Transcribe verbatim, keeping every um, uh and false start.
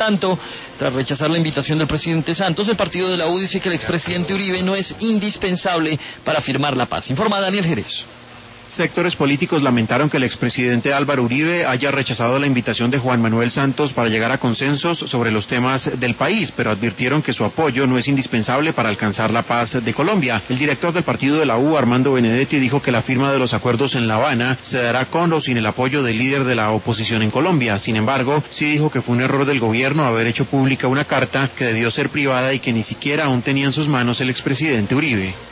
tanto, tras rechazar la invitación del presidente Santos, el partido de la U dice que el expresidente Uribe no es indispensable para firmar la paz. Informa Daniel Jerez. Sectores políticos lamentaron que el expresidente Álvaro Uribe haya rechazado la invitación de Juan Manuel Santos para llegar a consensos sobre los temas del país, pero advirtieron que su apoyo no es indispensable para alcanzar la paz de Colombia. El director del partido de la U, Armando Benedetti, dijo que la firma de los acuerdos en La Habana se dará con o sin el apoyo del líder de la oposición en Colombia. Sin embargo, sí dijo que fue un error del gobierno haber hecho pública una carta que debió ser privada y que ni siquiera aún tenía en sus manos el expresidente Uribe.